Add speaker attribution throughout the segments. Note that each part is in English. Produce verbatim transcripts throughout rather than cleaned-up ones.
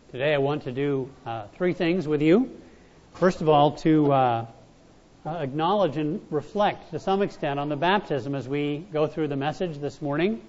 Speaker 1: Today I want to do uh, three things with you. First of all, to uh, uh, acknowledge and reflect to some extent on the baptism as we go through the message this morning.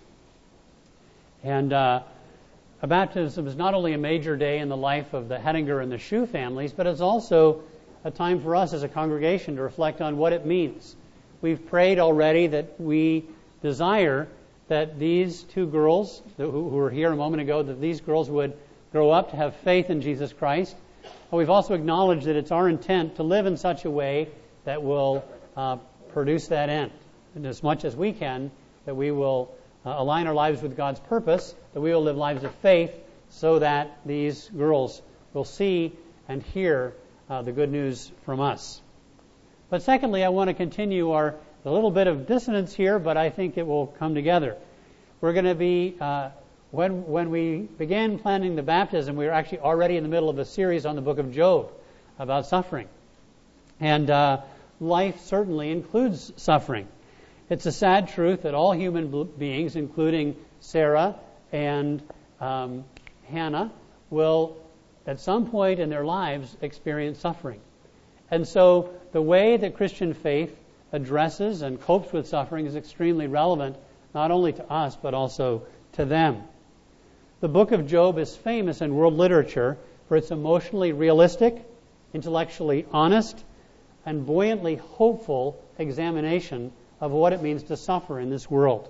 Speaker 1: And uh, a baptism is not only a major day in the life of the Hettinger and the Shue families, but it's also a time for us as a congregation to reflect on what it means. We've prayed already that we desire that these two girls who were here a moment ago, that these girls would grow up to have faith in Jesus Christ. But we've also acknowledged that it's our intent to live in such a way that will uh, produce that end. And as much as we can, that we will uh, align our lives with God's purpose, that we will live lives of faith so that these girls will see and hear uh, the good news from us. But secondly, I want to continue our a little bit of dissonance here, but I think it will come together. We're going to be... Uh, When when we began planning the baptism, we were actually already in the middle of a series on the book of Job about suffering. And uh, life certainly includes suffering. It's a sad truth that all human beings, including Sarah and um, Hannah, will at some point in their lives experience suffering. And so the way that Christian faith addresses and copes with suffering is extremely relevant, not only to us, but also to them. The book of Job is famous in world literature for its emotionally realistic, intellectually honest, and buoyantly hopeful examination of what it means to suffer in this world.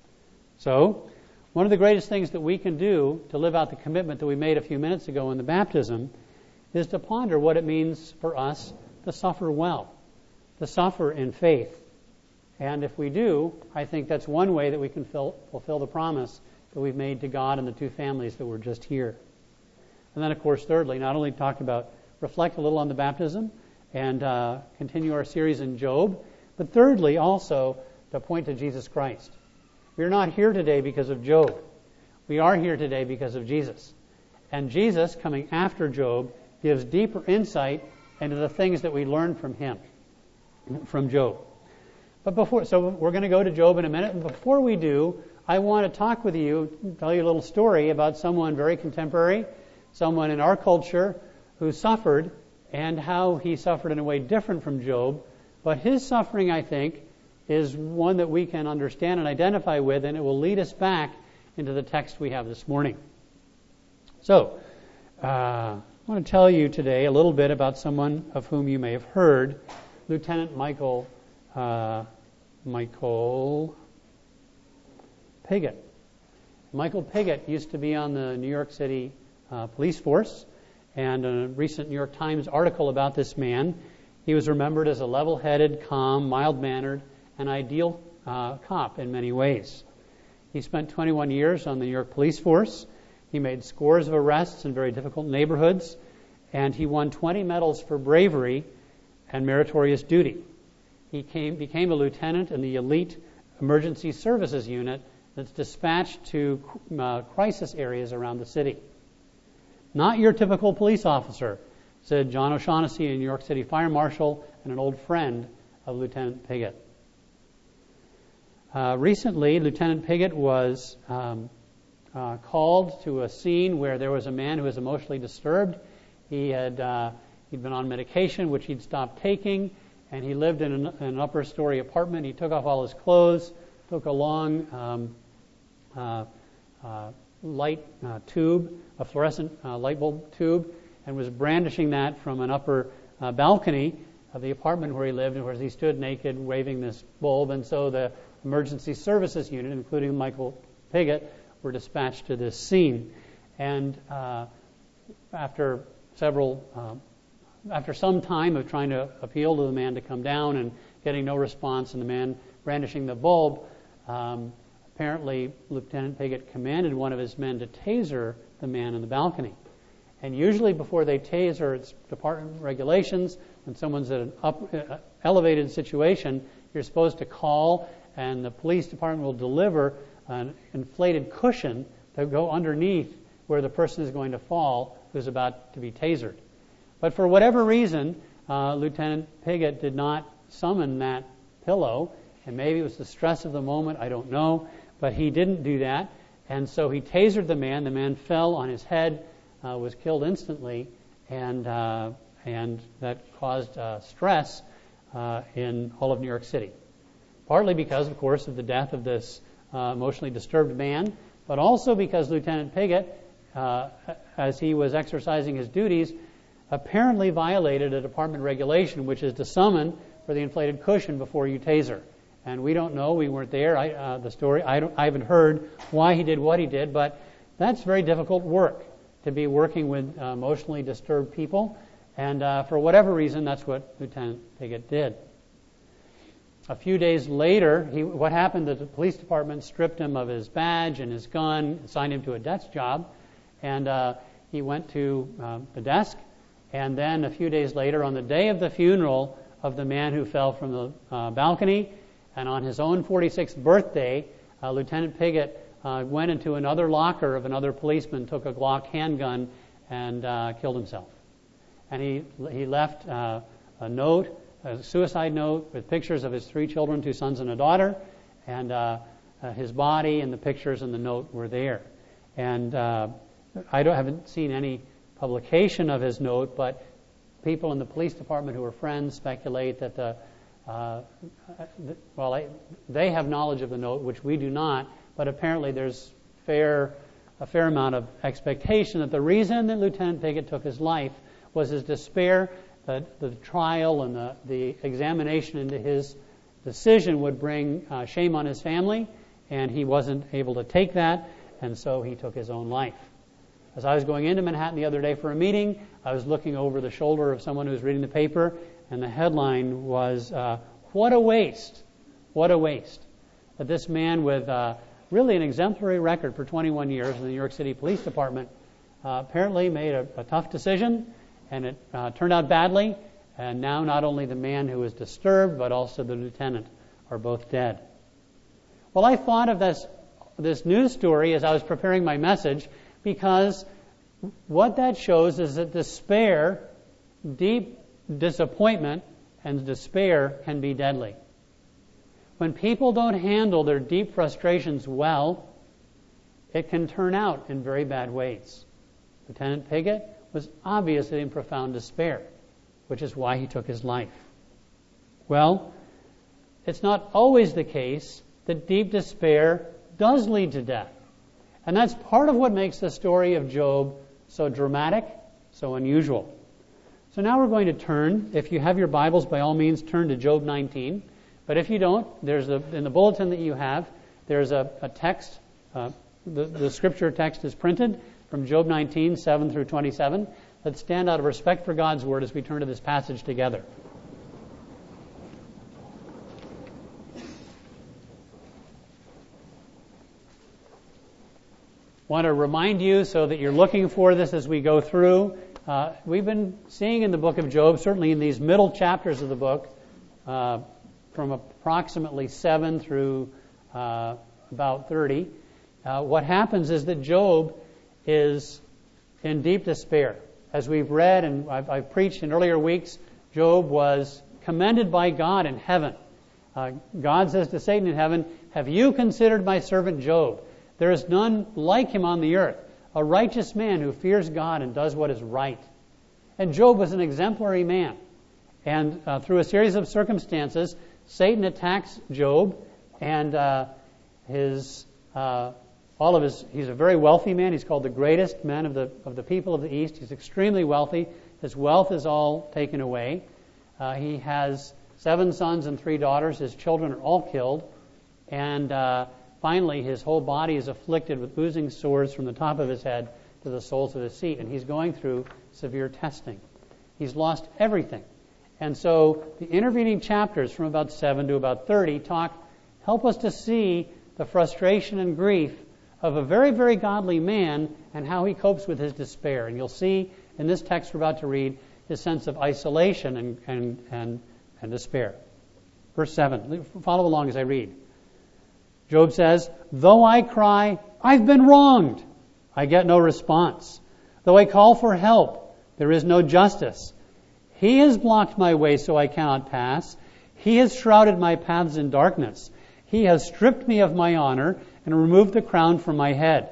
Speaker 1: So, one of the greatest things that we can do to live out the commitment that we made a few minutes ago in the baptism is to ponder what it means for us to suffer well, to suffer in faith. And if we do, I think that's one way that we can fill, fulfill the promise that we've made to God and the two families that were just here. And then, of course, thirdly, not only talk about, reflect a little on the baptism and uh, continue our series in Job, but thirdly, also to point to Jesus Christ. We're not here today because of Job. We are here today because of Jesus. And Jesus, coming after Job, gives deeper insight into the things that we learn from him, from Job. But before, so we're going to go to Job in a minute, and before we do, I want to talk with you, tell you a little story about someone very contemporary, someone in our culture who suffered and how he suffered in a way different from Job. But his suffering, I think, is one that we can understand and identify with, and it will lead us back into the text we have this morning. So, uh, I want to tell you today a little bit about someone of whom you may have heard, Lieutenant Michael uh, Michael Piggott. Michael Piggott used to be on the New York City uh, police force, and a recent New York Times article about this man, he was remembered as a level-headed, calm, mild-mannered, and ideal uh, cop in many ways. He spent twenty-one years on the New York police force. He made scores of arrests in very difficult neighborhoods, and he won twenty medals for bravery and meritorious duty. He came, became a lieutenant in the elite emergency services unit that's dispatched to uh, crisis areas around the city. Not your typical police officer, said John O'Shaughnessy, a New York City fire marshal and an old friend of Lieutenant Piggott. Uh, recently, Lieutenant Piggott was um, uh, called to a scene where there was a man who was emotionally disturbed. He had uh, he'd been on medication, which he'd stopped taking, and he lived in an, in an upper story apartment. He took off all his clothes, took a long um, uh, uh, light uh, tube, a fluorescent uh, light bulb tube, and was brandishing that from an upper uh, balcony of the apartment where he lived, and where he stood naked, waving this bulb. And so the emergency services unit, including Michael Piggott, were dispatched to this scene. And uh, after several, uh, after some time of trying to appeal to the man to come down and getting no response, and the man brandishing the bulb, Um, apparently, Lieutenant Piggott commanded one of his men to taser the man in the balcony. And usually before they taser, it's department regulations. When someone's at an up, uh, elevated situation, you're supposed to call, and the police department will deliver an inflated cushion to go underneath where the person is going to fall who's about to be tasered. But for whatever reason, uh, Lieutenant Piggott did not summon that pillow. And maybe it was the stress of the moment, I don't know. But he didn't do that. And so he tasered the man. The man fell on his head uh, was killed instantly, and uh, and that caused uh, stress uh, in all of New York City. Partly because, of course, of the death of this uh, emotionally disturbed man, but also because Lieutenant Piggott, uh, as he was exercising his duties, apparently violated a department regulation, which is to summon for the inflated cushion before you taser. And we don't know, we weren't there, I, uh, the story, I, don't, I haven't heard why he did what he did, but that's very difficult work, to be working with uh, emotionally disturbed people. And uh, for whatever reason, that's what Lieutenant Piggott did. A few days later, he, what happened is the police department stripped him of his badge and his gun, assigned him to a desk job, and uh, he went to uh, the desk. And then a few days later, on the day of the funeral of the man who fell from the uh, balcony, and on his own forty-sixth birthday, uh, Lieutenant Piggott uh, went into another locker of another policeman, took a Glock handgun, and uh, killed himself. And he he left uh, a note, a suicide note, with pictures of his three children, two sons and a daughter, and uh, uh, his body and the pictures and the note were there. And uh, I don't, haven't seen any publication of his note, but people in the police department who are friends speculate that the uh, well, I, they have knowledge of the note, which we do not, but apparently there's fair a fair amount of expectation that the reason that Lieutenant Piggott took his life was his despair that the trial and the, the examination into his decision would bring uh, shame on his family, and he wasn't able to take that, and so he took his own life. As I was going into Manhattan the other day for a meeting, I was looking over the shoulder of someone who was reading the paper, and the headline was, uh, what a waste, what a waste. That this man with uh, really an exemplary record for twenty-one years in the New York City Police Department uh, apparently made a, a tough decision, and it uh, turned out badly, and now not only the man who was disturbed, but also the lieutenant are both dead. Well, I thought of this, this news story as I was preparing my message, because what that shows is that despair, deep disappointment, and despair can be deadly. When people don't handle their deep frustrations well, it can turn out in very bad ways. Lieutenant Piggott was obviously in profound despair, which is why he took his life. Well, it's not always the case that deep despair does lead to death. And that's part of what makes the story of Job so dramatic, so unusual. So now we're going to turn, if you have your Bibles, by all means, turn to Job nineteen. But if you don't, there's a, in the bulletin that you have, there's a, a text, uh, the, the scripture text is printed from Job nineteen, seven through twenty-seven. Let's stand out of respect for God's Word as we turn to this passage together. I want to remind you so that you're looking for this as we go through. Uh, we've been seeing in the book of Job, certainly in these middle chapters of the book, uh, from approximately seven through uh, about thirty, uh, what happens is that Job is in deep despair. As we've read and I've, I've preached in earlier weeks, Job was commended by God in heaven. Uh, God says to Satan in heaven, "Have you considered my servant Job? There is none like him on the earth, a righteous man who fears God and does what is right." And Job was an exemplary man. And uh, through a series of circumstances, Satan attacks Job, and uh, his uh, all of his. He's a very wealthy man. He's called the greatest man of the of the people of the East. He's extremely wealthy. His wealth is all taken away. Uh, he has seven sons and three daughters. His children are all killed, and uh, finally, his whole body is afflicted with oozing sores from the top of his head to the soles of his feet, and he's going through severe testing. He's lost everything. And so the intervening chapters from about seven to about thirty talk, help us to see the frustration and grief of a very, very godly man and how he copes with his despair. And you'll see in this text we're about to read his sense of isolation and, and, and, and despair. Verse seven. Follow along as I read. Job says, "Though I cry, I've been wronged. I get no response. Though I call for help, there is no justice. He has blocked my way so I cannot pass. He has shrouded my paths in darkness. He has stripped me of my honor and removed the crown from my head.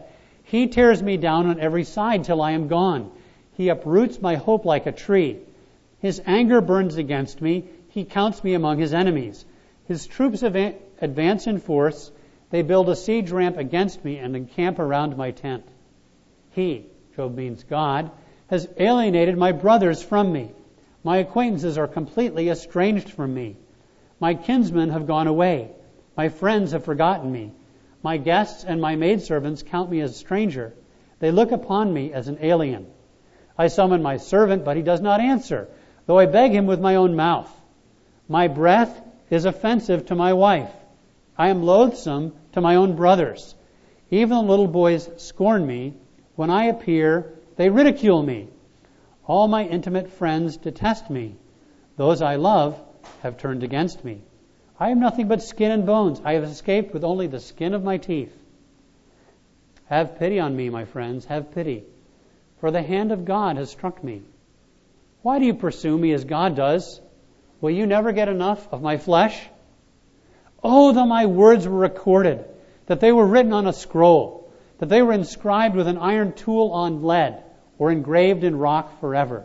Speaker 1: He tears me down on every side till I am gone. He uproots my hope like a tree. His anger burns against me. He counts me among his enemies. His troops advance in force. They build a siege ramp against me and encamp around my tent. He, Job means God, has alienated my brothers from me. My acquaintances are completely estranged from me. My kinsmen have gone away. My friends have forgotten me. My guests and my maidservants count me as a stranger. They look upon me as an alien. I summon my servant, but he does not answer, though I beg him with my own mouth. My breath is offensive to my wife. I am loathsome to my own brothers. Even the little boys scorn me. When I appear, they ridicule me. All my intimate friends detest me. Those I love have turned against me. I am nothing but skin and bones. I have escaped with only the skin of my teeth. Have pity on me, my friends, have pity, for the hand of God has struck me. Why do you pursue me as God does? Will you never get enough of my flesh? Oh, that my words were recorded, that they were written on a scroll, that they were inscribed with an iron tool on lead, or engraved in rock forever.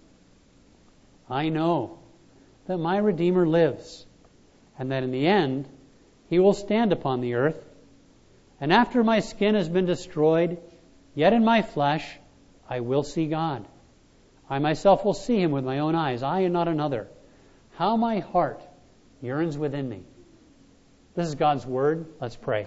Speaker 1: I know that my Redeemer lives, and that in the end he will stand upon the earth. And after my skin has been destroyed, yet in my flesh I will see God. I myself will see him with my own eyes, I and not another. How my heart yearns within me. This is God's word. Let's pray.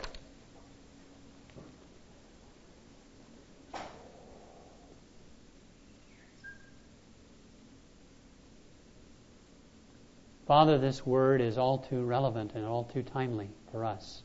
Speaker 1: Father, this word is all too relevant and all too timely for us.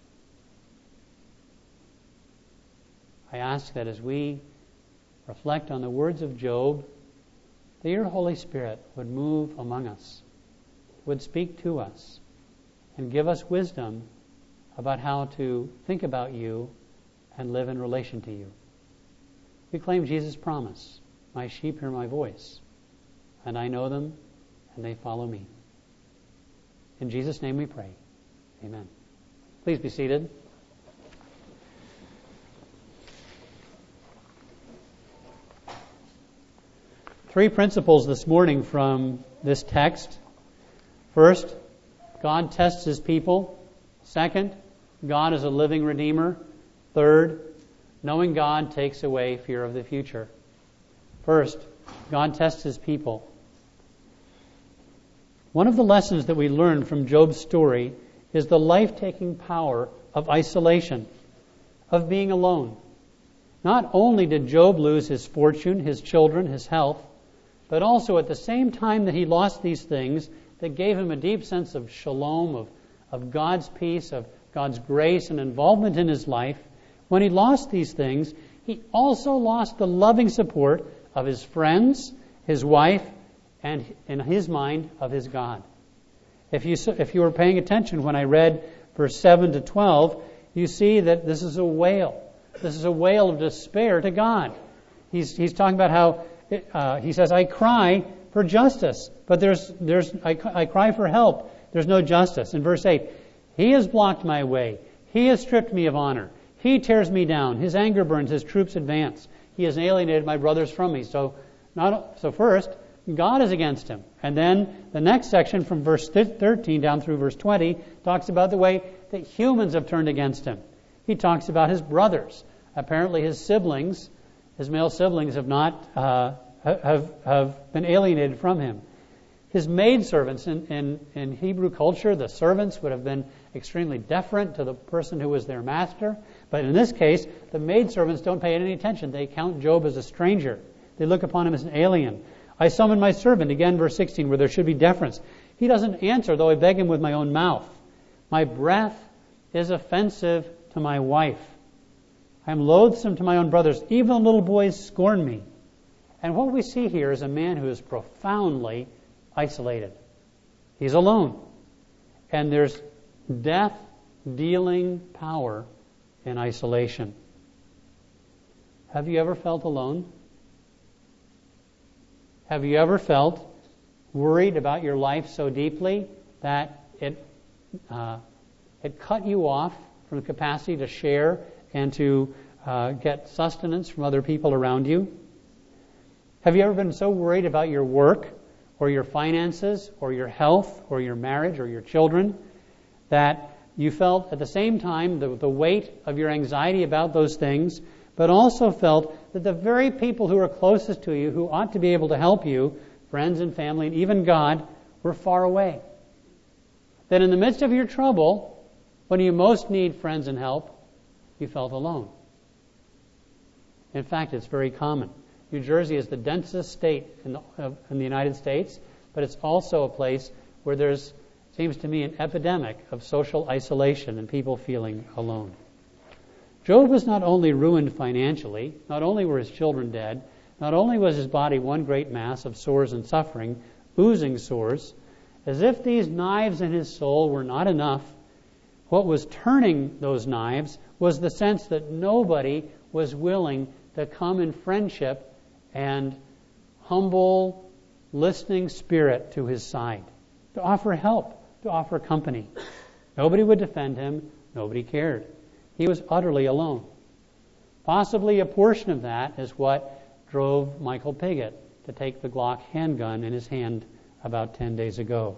Speaker 1: I ask that as we reflect on the words of Job, that your Holy Spirit would move among us, would speak to us, and give us wisdom about how to think about you and live in relation to you. We claim Jesus' promise, my sheep hear my voice, and I know them, and they follow me. In Jesus' name we pray. Amen. Please be seated. Three principles this morning from this text. First, God tests his people. Second, God is a living Redeemer. Third, knowing God takes away fear of the future. First, God tests his people. One of the lessons that we learn from Job's story is the life-taking power of isolation, of being alone. Not only did Job lose his fortune, his children, his health, but also at the same time that he lost these things that gave him a deep sense of shalom, of, of God's peace, of God's grace and involvement in his life, when he lost these things, he also lost the loving support of his friends, his wife, and in his mind of his God. If you if you were paying attention when I read verse seven to twelve, you see that this is a wail. This is a wail of despair to God. He's he's talking about how uh, he says, "I cry for justice, but there's there's I, I cry for help. There's no justice." In verse eight, he has blocked my way. He has stripped me of honor. He tears me down. His anger burns. His troops advance. He has alienated my brothers from me. So not so first. God is against him. And then the next section from verse thirteen down through verse twenty talks about the way that humans have turned against him. He talks about his brothers. Apparently his siblings, his male siblings, have not uh, have have been alienated from him. His maidservants, in, in, in Hebrew culture, the servants would have been extremely deferent to the person who was their master. But in this case, the maidservants don't pay any attention. They count Job as a stranger. They look upon him as an alien. I summon my servant, again, verse sixteen, where there should be deference. He doesn't answer, though I beg him with my own mouth. My breath is offensive to my wife. I am loathsome to my own brothers. Even the little boys scorn me. And what we see here is a man who is profoundly isolated. He's alone. And there's death-dealing power in isolation. Have you ever felt alone? Have you ever felt worried about your life so deeply that it uh, it cut you off from the capacity to share and to uh, get sustenance from other people around you? Have you ever been so worried about your work or your finances or your health or your marriage or your children that you felt at the same time the, the weight of your anxiety about those things, but also felt that the very people who are closest to you, who ought to be able to help you, friends and family and even God, were far away? That in the midst of your trouble, when you most need friends and help, you felt alone. In fact, it's very common. New Jersey is the densest state in the, uh, in the United States, but it's also a place where there's, seems to me, an epidemic of social isolation and people feeling alone. Job was not only ruined financially, not only were his children dead, not only was his body one great mass of sores and suffering, oozing sores, as if these knives in his soul were not enough, what was turning those knives was the sense that nobody was willing to come in friendship and humble, listening spirit to his side, to offer help, to offer company. Nobody would defend him. Nobody cared. He was utterly alone. Possibly a portion of that is what drove Michael Piggott to take the Glock handgun in his hand about ten days ago.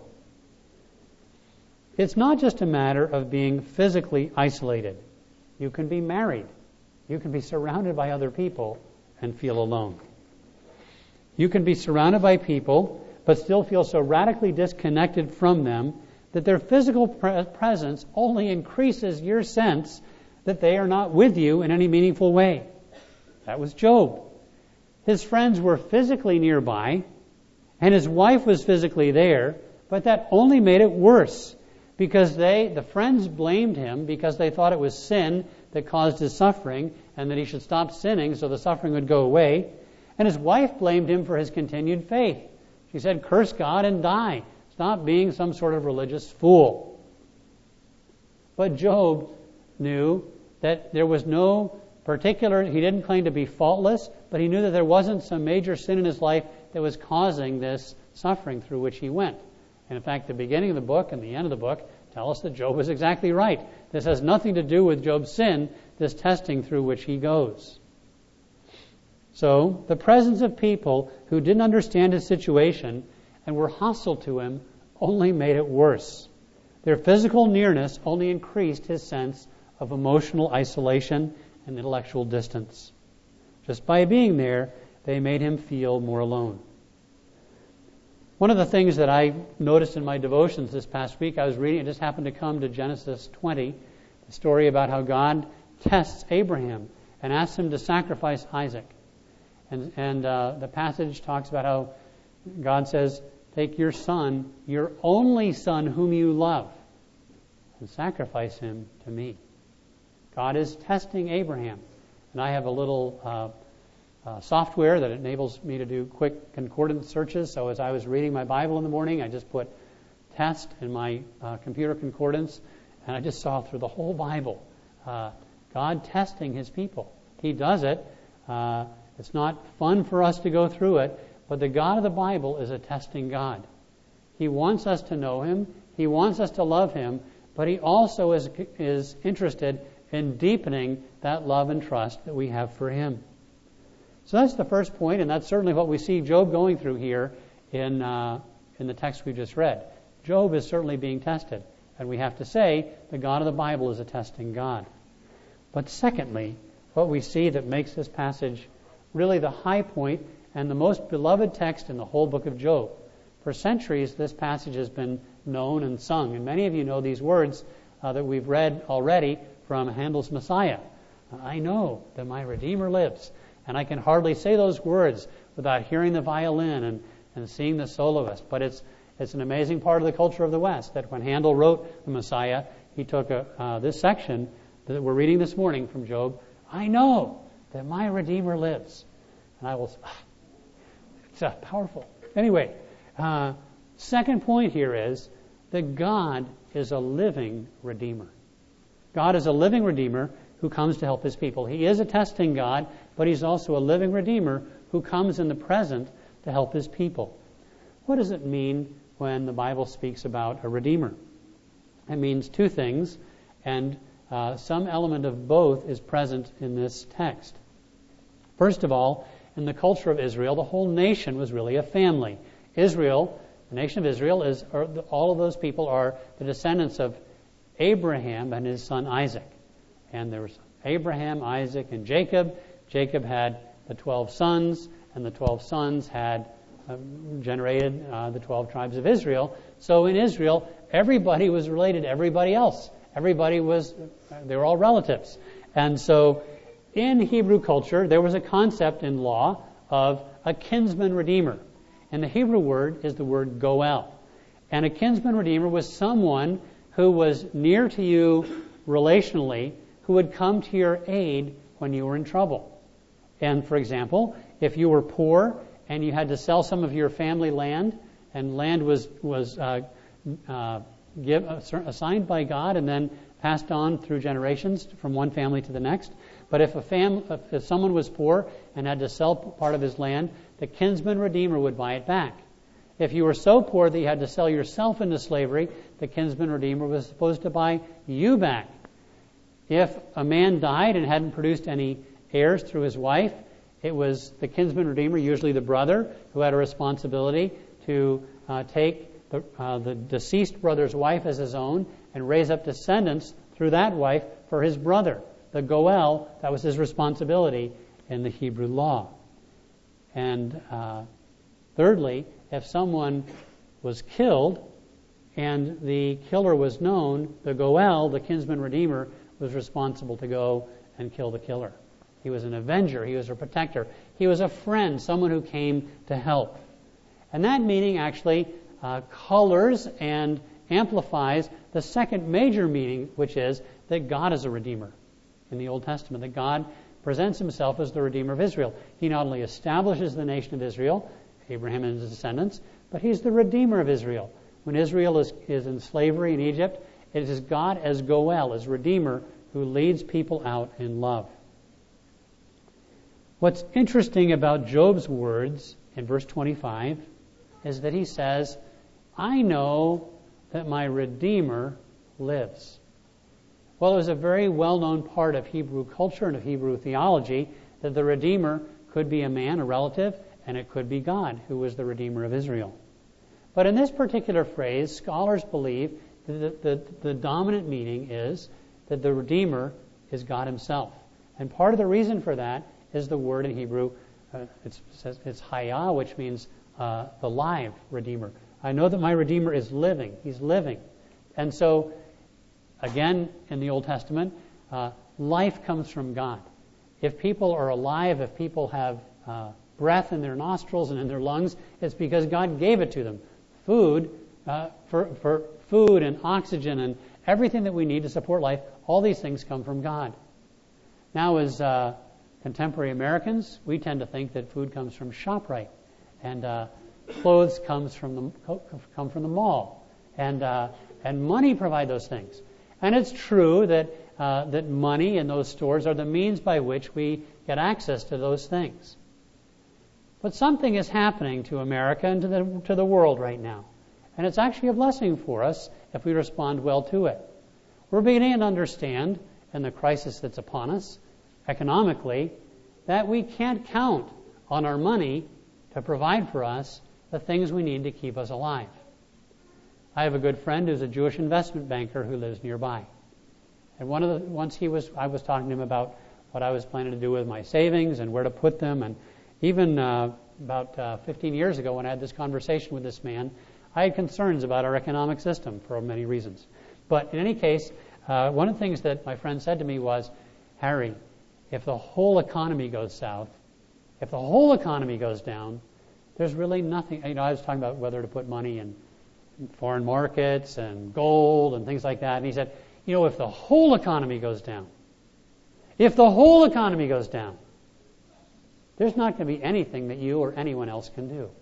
Speaker 1: It's not just a matter of being physically isolated. You can be married. You can be surrounded by other people and feel alone. You can be surrounded by people but still feel so radically disconnected from them that their physical pre- presence only increases your sense that they are not with you in any meaningful way. That was Job. His friends were physically nearby, and his wife was physically there, but that only made it worse because they, the friends blamed him because they thought it was sin that caused his suffering and that he should stop sinning so the suffering would go away. And his wife blamed him for his continued faith. She said, curse God and die. Stop being some sort of religious fool. But Job knew that there was no particular, he didn't claim to be faultless, but he knew that there wasn't some major sin in his life that was causing this suffering through which he went. And in fact, the beginning of the book and the end of the book tell us that Job was exactly right. This has nothing to do with Job's sin, this testing through which he goes. So, the presence of people who didn't understand his situation and were hostile to him only made it worse. Their physical nearness only increased his sense of emotional isolation and intellectual distance. Just by being there, they made him feel more alone. One of the things that I noticed in my devotions this past week, I was reading, it just happened to come to Genesis twenty, the story about how God tests Abraham and asks him to sacrifice Isaac. And, and uh, the passage talks about how God says, take your son, your only son whom you love, and sacrifice him to me. God is testing Abraham. And I have a little uh, uh, software that enables me to do quick concordance searches. So as I was reading my Bible in the morning, I just put test in my uh, computer concordance, and I just saw through the whole Bible uh, God testing his people. He does it. Uh, it's not fun for us to go through it, but the God of the Bible is a testing God. He wants us to know him. He wants us to love him, but he also is, is interested in deepening that love and trust that we have for him. So that's the first point, and that's certainly what we see Job going through here in uh, in the text we just read. Job is certainly being tested, and we have to say the God of the Bible is a testing God. But secondly, what we see that makes this passage really the high point and the most beloved text in the whole book of Job. For centuries, this passage has been known and sung, and many of you know these words uh, that we've read already from Handel's Messiah. I know that my Redeemer lives. And I can hardly say those words without hearing the violin and, and seeing the soloist. But it's it's an amazing part of the culture of the West that when Handel wrote the Messiah, he took a, uh, this section that we're reading this morning from Job. I know that my Redeemer lives. And I will... It's uh, powerful. Anyway, uh, second point here is that God is a living Redeemer. God is a living Redeemer who comes to help his people. He is a testing God, but he's also a living Redeemer who comes in the present to help his people. What does it mean when the Bible speaks about a Redeemer? It means two things, and uh, some element of both is present in this text. First of all, in the culture of Israel, the whole nation was really a family. Israel, the nation of Israel, is or all of those people are the descendants of Abraham and his son Isaac. And there was Abraham, Isaac, and Jacob. Jacob had the twelve sons, and the twelve sons had uh, generated uh, the twelve tribes of Israel. So in Israel, everybody was related to everybody else. Everybody was, they were all relatives. And so in Hebrew culture, there was a concept in law of a kinsman redeemer. And the Hebrew word is the word goel. And a kinsman redeemer was someone who was near to you relationally, who would come to your aid when you were in trouble. And for example, if you were poor and you had to sell some of your family land, and land was was uh, uh, give, uh, assigned by God and then passed on through generations from one family to the next. But if a fam, if someone was poor and had to sell part of his land, the kinsman redeemer would buy it back. If you were so poor that you had to sell yourself into slavery, the kinsman redeemer was supposed to buy you back. If a man died and hadn't produced any heirs through his wife, it was the kinsman redeemer, usually the brother, who had a responsibility to uh, take the, uh, the deceased brother's wife as his own and raise up descendants through that wife for his brother. The goel, that was his responsibility in the Hebrew law. And uh, thirdly, if someone was killed and the killer was known, the goel, the kinsman redeemer, was responsible to go and kill the killer. He was an avenger. He was a protector. He was a friend, someone who came to help. And that meaning actually uh, colors and amplifies the second major meaning, which is that God is a redeemer in the Old Testament, that God presents himself as the Redeemer of Israel. He not only establishes the nation of Israel, Abraham and his descendants, but he's the Redeemer of Israel. When Israel is, is in slavery in Egypt, it is God as Goel, as Redeemer, who leads people out in love. What's interesting about Job's words in verse twenty-five is that he says, I know that my Redeemer lives. Well, it was a very well-known part of Hebrew culture and of Hebrew theology that the Redeemer could be a man, a relative, and it could be God, who was the Redeemer of Israel. But in this particular phrase, scholars believe that the, the, the dominant meaning is that the Redeemer is God himself. And part of the reason for that is the word in Hebrew, uh, it's, it's Hayah, which means uh, the live Redeemer. I know that my Redeemer is living. He's living. And so, again, in the Old Testament, uh, life comes from God. If people are alive, if people have uh, breath in their nostrils and in their lungs, it's because God gave it to them. Food, uh, for, for food and oxygen and everything that we need to support life, all these things come from God. Now, as uh, contemporary Americans, we tend to think that food comes from ShopRite, and uh, clothes comes from the come from the mall, and uh, and money provide those things. And it's true that uh, that money and those stores are the means by which we get access to those things. But something is happening to America and to the to the world right now, and it's actually a blessing for us if we respond well to it. We're beginning to understand, in the crisis that's upon us, economically, that we can't count on our money to provide for us the things we need to keep us alive. I have a good friend who's a Jewish investment banker who lives nearby. And one of the once he was I was talking to him about what I was planning to do with my savings and where to put them, and even uh, about uh, fifteen years ago when I had this conversation with this man, I had concerns about our economic system for many reasons. But in any case, uh, one of the things that my friend said to me was, Harry, if the whole economy goes south, if the whole economy goes down, there's really nothing. You know, I was talking about whether to put money in foreign markets and gold and things like that. And he said, you know, if the whole economy goes down, if the whole economy goes down, there's not going to be anything that you or anyone else can do.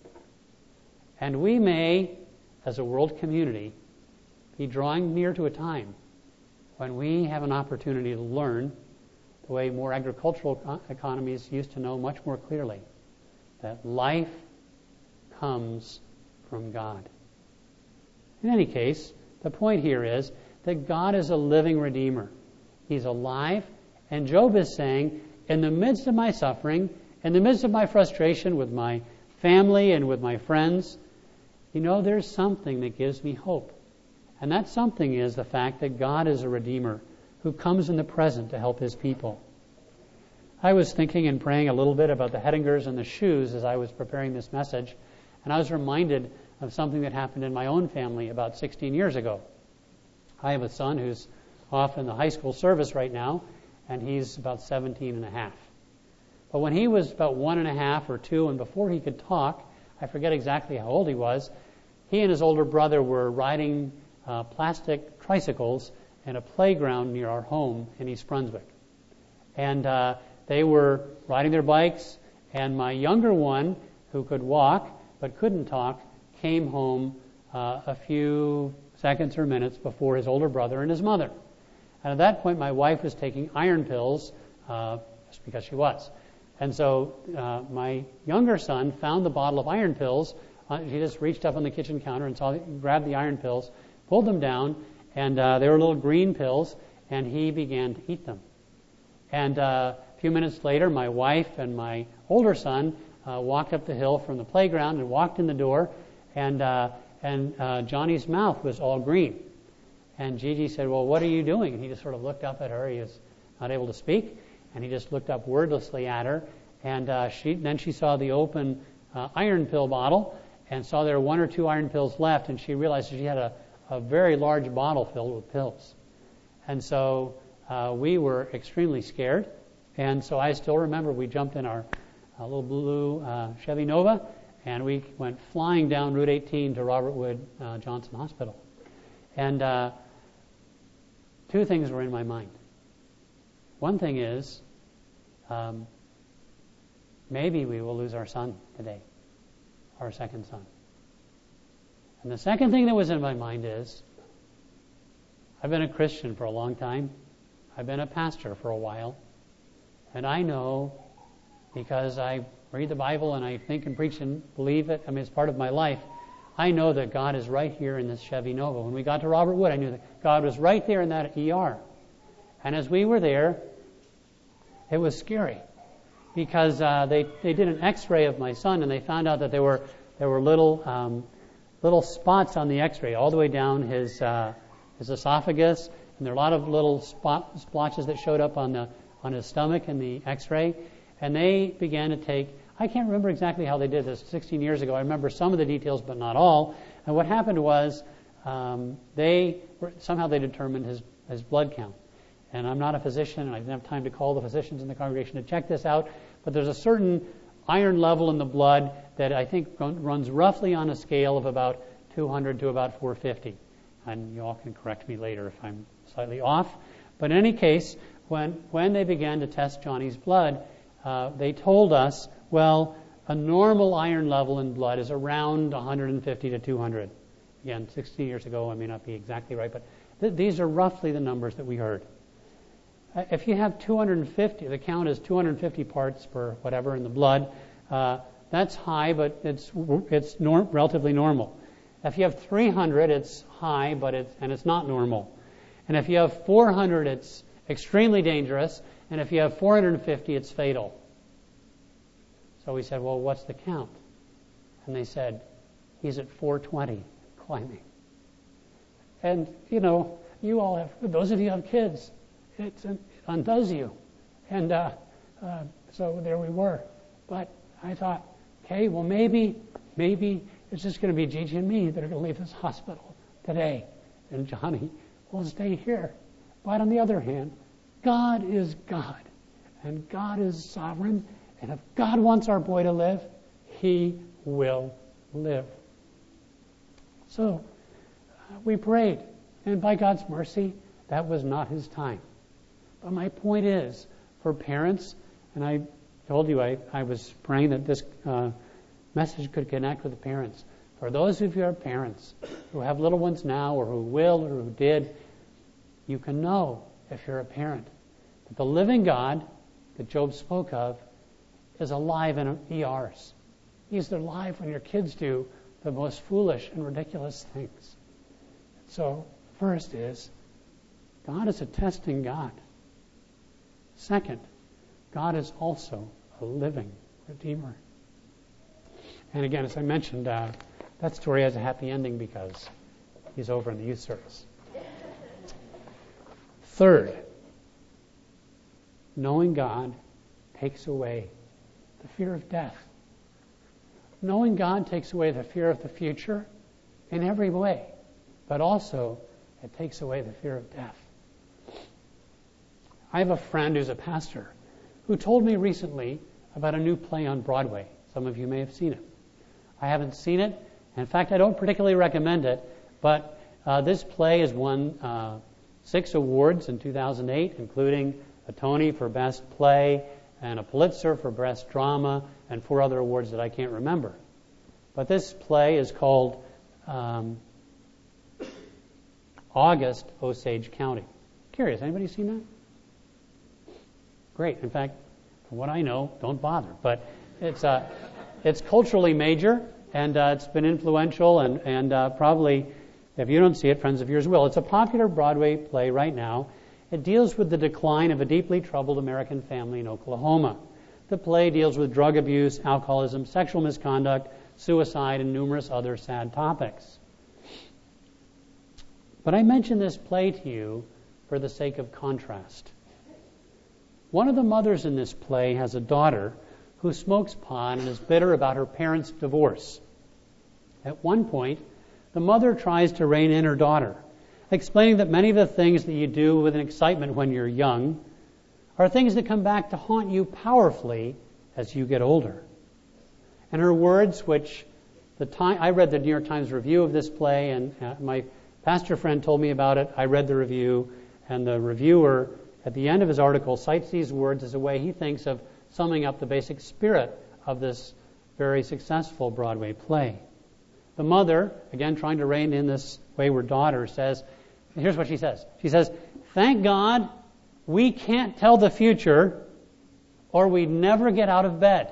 Speaker 1: And we may, as a world community, be drawing near to a time when we have an opportunity to learn the way more agricultural economies used to know much more clearly, that life comes from God. In any case, the point here is that God is a living Redeemer. He's alive. And Job is saying, in the midst of my suffering, in the midst of my frustration with my family and with my friends, you know, there's something that gives me hope. And that something is the fact that God is a Redeemer who comes in the present to help His people. I was thinking and praying a little bit about the Hettingers and the shoes as I was preparing this message, and I was reminded of something that happened in my own family about sixteen years ago. I have a son who's off in the high school service right now, and he's about seventeen and a half. But when he was about one and a half or two, and before he could talk, I forget exactly how old he was, he and his older brother were riding uh, plastic tricycles in a playground near our home in East Brunswick. And uh, they were riding their bikes, and my younger one, who could walk but couldn't talk, came home uh, a few seconds or minutes before his older brother and his mother. And at that point, my wife was taking iron pills, uh, just because she was. And so uh, my younger son found the bottle of iron pills. Uh, she just reached up on the kitchen counter and saw, grabbed the iron pills, pulled them down, and uh, they were little green pills, and he began to eat them. And uh, a few minutes later, my wife and my older son uh, walked up the hill from the playground and walked in the door, and uh, and uh, Johnny's mouth was all green. And Gigi said, well, what are you doing? And he just sort of looked up at her. He was not able to speak, and he just looked up wordlessly at her. And uh, she then she saw the open uh, iron pill bottle and saw there were one or two iron pills left, and she realized she had a, a very large bottle filled with pills. And so uh, we were extremely scared. And so I still remember we jumped in our uh, little blue uh, Chevy Nova, and we went flying down Route eighteen to Robert Wood uh, Johnson Hospital. And uh, two things were in my mind. One thing is, um, maybe we will lose our son today, our second son. And the second thing that was in my mind is, I've been a Christian for a long time. I've been a pastor for a while. And I know, because I read the Bible and I think and preach and believe it, I mean, it's part of my life, I know that God is right here in this Chevy Nova. When we got to Robert Wood, I knew that God was right there in that E R. And as we were there, it was scary, because uh, they they did an X-ray of my son, and they found out that there were there were little um, little spots on the X-ray all the way down his uh, his esophagus, and there are a lot of little spot splotches that showed up on the on his stomach in the X-ray, and they began to take. I can't remember exactly how they did this sixteen years ago. I remember some of the details, but not all. And what happened was um, they were, somehow they determined his his blood count. And I'm not a physician, and I didn't have time to call the physicians in the congregation to check this out. But there's a certain iron level in the blood that I think runs roughly on a scale of about two hundred to about four fifty. And you all can correct me later if I'm slightly off. But in any case, when when they began to test Johnny's blood, uh, they told us, well, a normal iron level in blood is around one hundred fifty to two hundred. Again, sixteen years ago, I may not be exactly right, but th- these are roughly the numbers that we heard. If you have two hundred fifty, the count is two hundred fifty parts per whatever in the blood, uh, that's high, but it's it's norm, relatively normal. If you have three hundred, it's high, but it's and it's not normal. And if you have four hundred, it's extremely dangerous. And if you have four hundred fifty, it's fatal. So we said, well, what's the count? And they said, he's at four twenty, climbing. And, you know, you all have, those of you who have kids, It's, it undoes you. And uh, uh, so there we were. But I thought, okay, well, maybe, maybe it's just going to be Gigi and me that are going to leave this hospital today. And Johnny will stay here. But on the other hand, God is God. And God is sovereign. And if God wants our boy to live, He will live. So uh, we prayed. And by God's mercy, that was not his time. But my point is, for parents, and I told you I, I was praying that this uh, message could connect with the parents. For those of you who are parents, who have little ones now, or who will, or who did, you can know, if you're a parent, that the living God that Job spoke of is alive in E Rs. He's alive when your kids do the most foolish and ridiculous things. So, first is, God is a testing God. Second, God is also a living Redeemer. And again, as I mentioned, uh, that story has a happy ending because he's over in the youth service. Third, knowing God takes away the fear of death. Knowing God takes away the fear of the future in every way, but also it takes away the fear of death. I have a friend who's a pastor who told me recently about a new play on Broadway. Some of you may have seen it. I haven't seen it. In fact, I don't particularly recommend it, but uh, this play has won uh, six awards in two thousand eight, including a Tony for Best Play and a Pulitzer for Best Drama and four other awards that I can't remember. But this play is called um, August, Osage County. Curious, anybody seen that? Great. In fact, from what I know, don't bother. But it's uh, it's culturally major, and uh, it's been influential, and, and uh, probably, if you don't see it, friends of yours will. It's a popular Broadway play right now. It deals with the decline of a deeply troubled American family in Oklahoma. The play deals with drug abuse, alcoholism, sexual misconduct, suicide, and numerous other sad topics. But I mention this play to you for the sake of contrast. One of the mothers in this play has a daughter who smokes pot and is bitter about her parents' divorce. At one point, the mother tries to rein in her daughter, explaining that many of the things that you do with an excitement when you're young are things that come back to haunt you powerfully as you get older. And her words, which the time I read the New York Times review of this play, and uh, my pastor friend told me about it. I read the review, and the reviewer, at the end of his article, cites these words as a way he thinks of summing up the basic spirit of this very successful Broadway play. The mother, again trying to rein in this wayward daughter, says, here's what she says. She says, "Thank God we can't tell the future or we'd never get out of bed."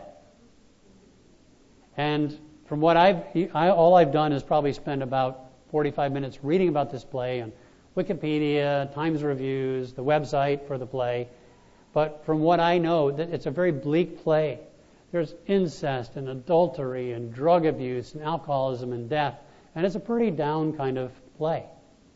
Speaker 1: And from what I've, I, all I've done is probably spend about forty-five minutes reading about this play on Wikipedia, Times reviews, the website for the play. But from what I know, it's a very bleak play. There's incest and adultery and drug abuse and alcoholism and death. And it's a pretty down kind of play.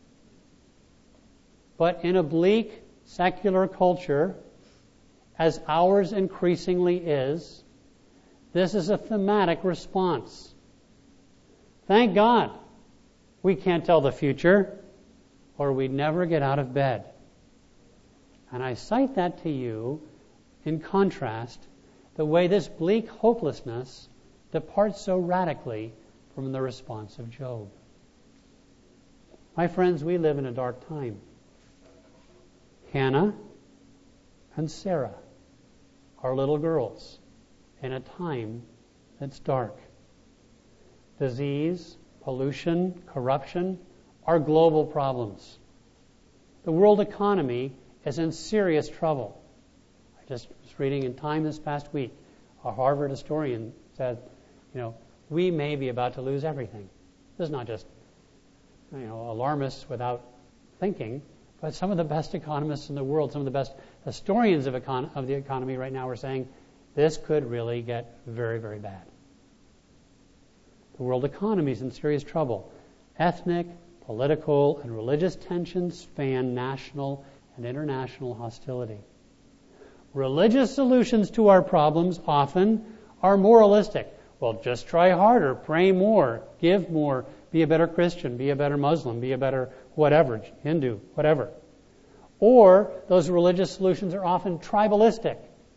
Speaker 1: But in a bleak, secular culture, as ours increasingly is, this is a thematic response. Thank God we can't tell the future, or we'd never get out of bed. And I cite that to you in contrast the way this bleak hopelessness departs so radically from the response of Job. My friends, we live in a dark time. Hannah and Sarah are little girls in a time that's dark. Disease, pollution, corruption are global problems. The world economy is in serious trouble. I just was reading in Time this past week, a Harvard historian said, you know, we may be about to lose everything. This is not just, you know, alarmists without thinking, but some of the best economists in the world, some of the best historians of, econ- of the economy right now are saying this could really get very, very bad. The world economy is in serious trouble. Ethnic, political, and religious tensions span national and international hostility. Religious solutions to our problems often are moralistic. Well, just try harder, pray more, give more, be a better Christian, be a better Muslim, be a better whatever, Hindu, whatever. Or those religious solutions are often tribalistic.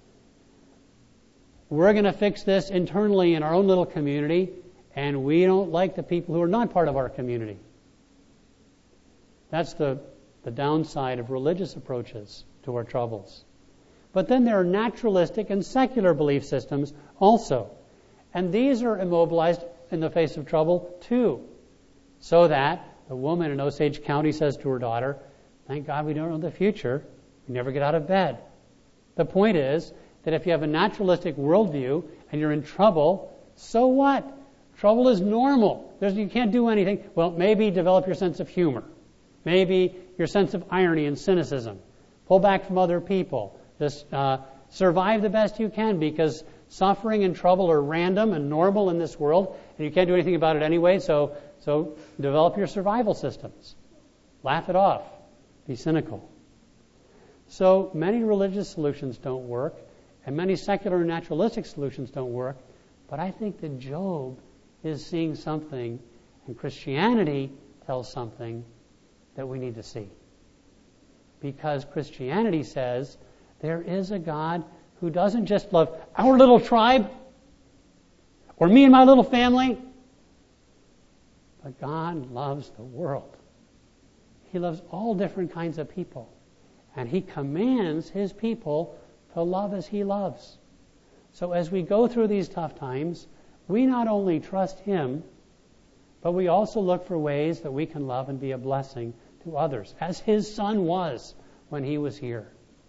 Speaker 1: We're going to fix this internally in our own little community, and we don't like the people who are not part of our community. That's the, the downside of religious approaches to our troubles. But then there are naturalistic and secular belief systems also. And these are immobilized in the face of trouble too. So that the woman in Osage County says to her daughter, thank God we don't know the future. We never get out of bed. The point is that if you have a naturalistic worldview and you're in trouble, so what? Trouble is normal. There's, you can't do anything. Well, maybe develop your sense of humor. Maybe your sense of irony and cynicism. Pull back from other people. Just uh, survive the best you can, because suffering and trouble are random and normal in this world, and you can't do anything about it anyway, so, so develop your survival systems. Laugh it off. Be cynical. So many religious solutions don't work, and many secular and naturalistic solutions don't work, but I think that Job is seeing something, and Christianity tells something that we need to see. Because Christianity says there is a God who doesn't just love our little tribe or me and my little family, but God loves the world. He loves all different kinds of people. And He commands His people to love as He loves. So as we go through these tough times, we not only trust Him, but we also look for ways that we can love and be a blessing to others, as His Son was when He was here.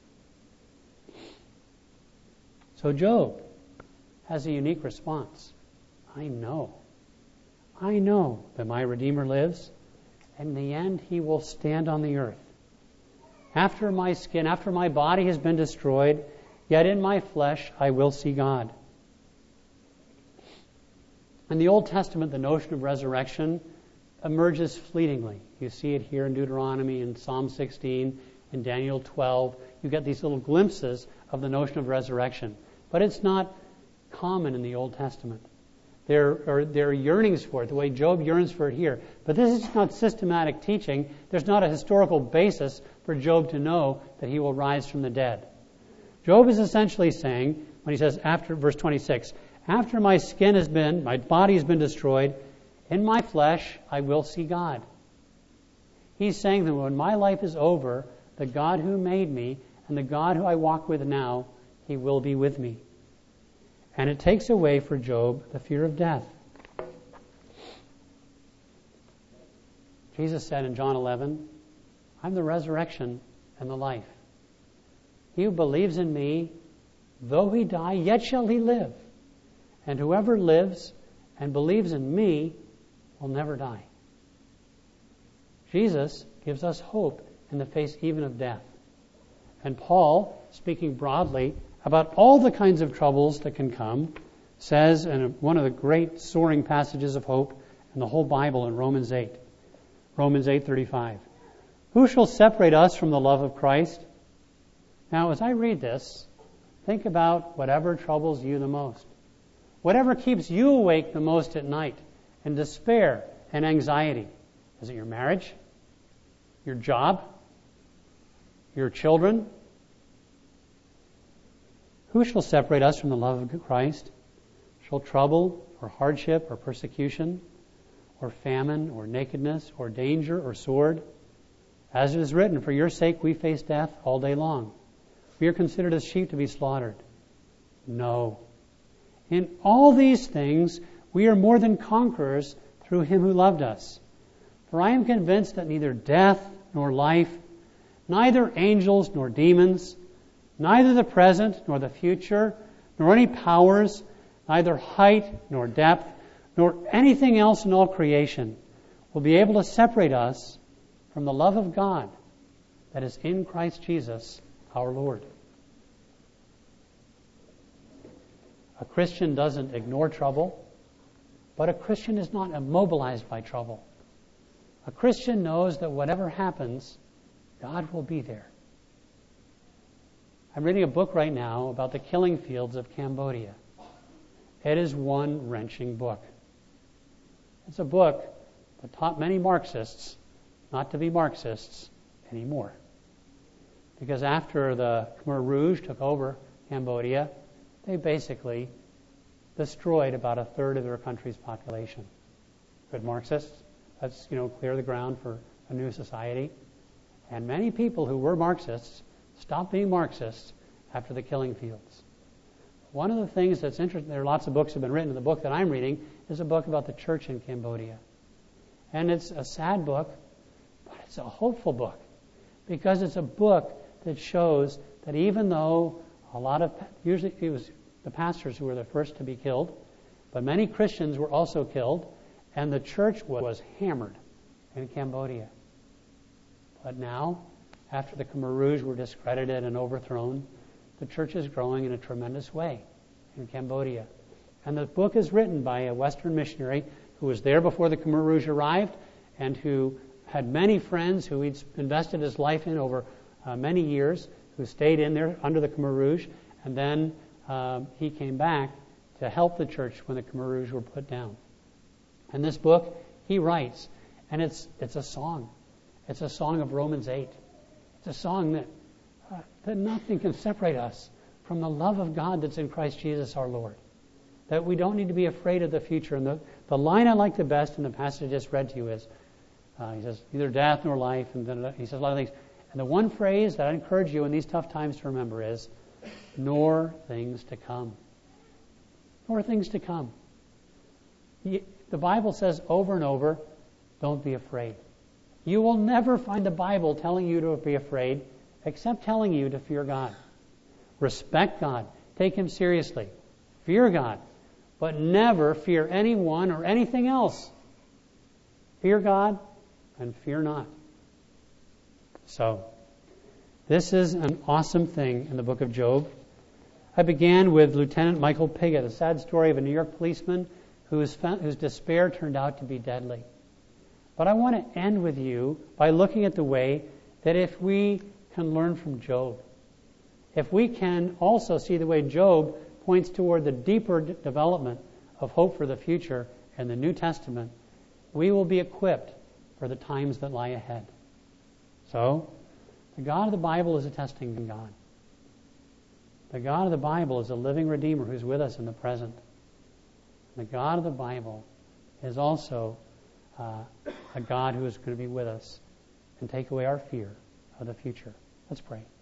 Speaker 1: So Job has a unique response. I know. I know that my Redeemer lives, and in the end He will stand on the earth. After my skin, after my body has been destroyed, yet in my flesh I will see God. In the Old Testament, the notion of resurrection emerges fleetingly. You see it here in Deuteronomy, in Psalm sixteen, in Daniel twelve. You get these little glimpses of the notion of resurrection. But it's not common in the Old Testament. There are, there are yearnings for it, the way Job yearns for it here. But this is not systematic teaching. There's not a historical basis for Job to know that he will rise from the dead. Job is essentially saying, when he says, after verse twenty-six, after my skin has been, my body has been destroyed, in my flesh I will see God. He's saying that when my life is over, the God who made me and the God who I walk with now, He will be with me. And it takes away for Job the fear of death. Jesus said in John eleven, I'm the resurrection and the life. He who believes in me, though he die, yet shall he live. And whoever lives and believes in me will never die. Jesus gives us hope in the face even of death. And Paul, speaking broadly about all the kinds of troubles that can come, says in one of the great soaring passages of hope in the whole Bible in Romans eight, Romans eight thirty-five. Who shall separate us from the love of Christ? Now, as I read this, think about whatever troubles you the most. Whatever keeps you awake the most at night in despair and anxiety. Is it your marriage? Your job? Your children? Who shall separate us from the love of Christ? Shall trouble or hardship or persecution or famine or nakedness or danger or sword? As it is written, for your sake we face death all day long. We are considered as sheep to be slaughtered. No. In all these things we are more than conquerors through Him who loved us. For I am convinced that neither death nor life, neither angels nor demons, neither the present nor the future, nor any powers, neither height nor depth, nor anything else in all creation will be able to separate us from the love of God that is in Christ Jesus our Lord. A Christian doesn't ignore trouble, but a Christian is not immobilized by trouble. A Christian knows that whatever happens, God will be there. I'm reading a book right now about the killing fields of Cambodia. It is one wrenching book. It's a book that taught many Marxists not to be Marxists anymore. Because after the Khmer Rouge took over Cambodia, they basically destroyed about a third of their country's population. Good Marxists. Let's, you know, clear the ground for a new society. And many people who were Marxists stopped being Marxists after the killing fields. One of the things that's interesting, there are lots of books that have been written. The book that I'm reading is a book about the church in Cambodia. And it's a sad book, but it's a hopeful book. Because it's a book that shows that even though a lot of, usually it was the pastors who were the first to be killed, but many Christians were also killed, and the church was hammered in Cambodia. But now, after the Khmer Rouge were discredited and overthrown, the church is growing in a tremendous way in Cambodia. And the book is written by a Western missionary who was there before the Khmer Rouge arrived and who had many friends who he'd invested his life in over uh, many years, who stayed in there under the Khmer Rouge, and then uh, he came back to help the church when the Khmer Rouge were put down. And this book, he writes, and it's it's a song. It's a song of Romans eight. It's a song that uh, that nothing can separate us from the love of God that's in Christ Jesus our Lord. That we don't need to be afraid of the future. And the, the line I like the best in the passage I just read to you is, uh, he says, neither death nor life, and then he says a lot of things. And the one phrase that I encourage you in these tough times to remember is, nor things to come. Nor things to come. The Bible says over and over, don't be afraid. You will never find the Bible telling you to be afraid, except telling you to fear God. Respect God. Take Him seriously. Fear God. But never fear anyone or anything else. Fear God and fear not. So, this is an awesome thing in the book of Job. I began with Lieutenant Michael Piggott, a sad story of a New York policeman whose, whose despair turned out to be deadly. But I want to end with you by looking at the way that if we can learn from Job, if we can also see the way Job points toward the deeper d- development of hope for the future in the New Testament, we will be equipped for the times that lie ahead. So, the God of the Bible is a testing God. The God of the Bible is a living Redeemer who's with us in the present. The God of the Bible is also uh, a God who is going to be with us and take away our fear of the future. Let's pray.